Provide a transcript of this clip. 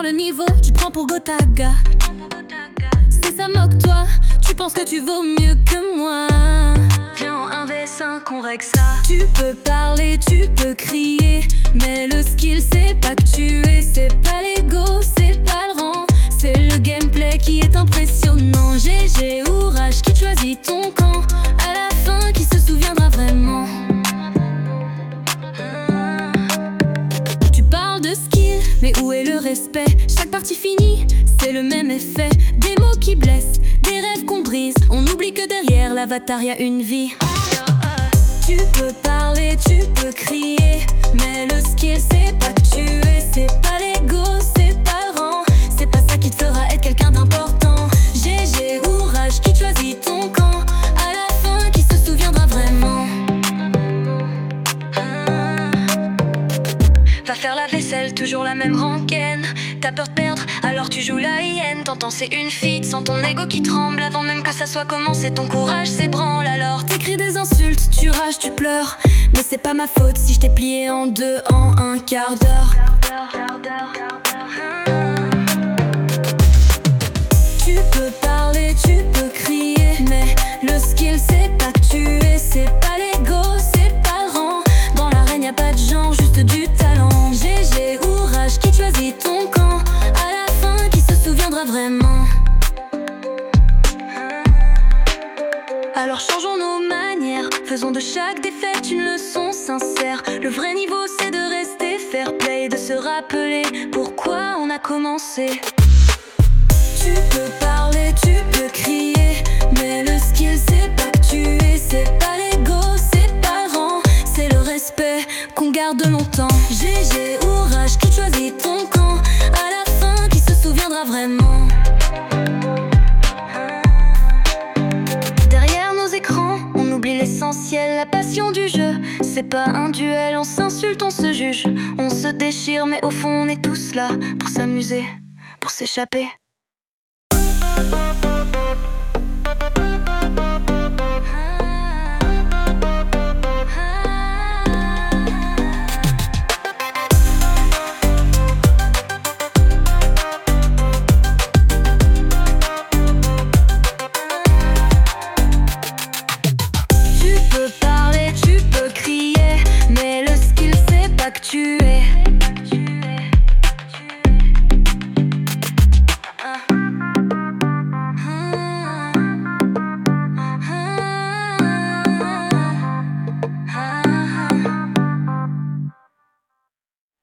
le niveau, tu te prends pour Gotaga. Si ça moque toi, tu penses que tu vaux mieux que moi. Viens en 1v5 on règle ça. Tu peux parler, tu peux crier, mais le skill c'est pas que tu es. C'est pas l'ego, c'est pas le rang, c'est le gameplay qui est impressionnant. GG ou Rage, qui choisit ton camp? À la fin, qui se souviendra vraiment? Tu parles de skill, mais où est le respect? Chaque partie finie, c'est le même effet. Des mots qui blessent, des rêves qu'on brise. On oublie que derrière l'avatar y a une vie. Tu peux parler, tu peux crier, mais le skill c'est pas que tu es. C'est pas l'ego, c'est pas le rang, c'est pas ça qui te fera être quelqu'un d'important. GG ou Rage, qui choisit ton camp? À la fin, qui se souviendra vraiment? Va faire la vaisselle, toujours la même rengaine. T'as peur de perdre, alors tu joues la hyène. T'entends c'est une feat, sans ton ego qui tremble. Avant même que ça soit commencé, ton courage s'ébranle. Alors t'écris des insultes, tu rages, tu pleures, mais c'est pas ma faute si je t'ai plié en deux en un quart d'heure. Tu peux parler, tu peux crier, mais le skill c'est pas que tu es. C'est pas l'ego, c'est pas le rang. Dans l'arène y'a pas de genre, juste du talent. GG ou Rage, qui choisit ton camp? À la fin, qui se souviendra vraiment? Alors changeons nos manières, faisons de chaque défaite une leçon sincère. Le vrai niveau c'est de rester fair play, de se rappeler pourquoi on a commencé. Tu peux parler, tu peux crier, mais le skill c'est pas que tu es. C'est pas l'ego, c'est pas le rang, c'est le respect qu'on garde longtemps. GG ou Rage, qui choisit ton camp? À la fin, qui se souviendra vraiment? Derrière nos écrans, on oublie l'essentiel, la passion du jeu. C'est pas un duel, on s'insulte, on se juge, on se déchire, mais au fond on est tous là pour s'amuser, pour s'échapper.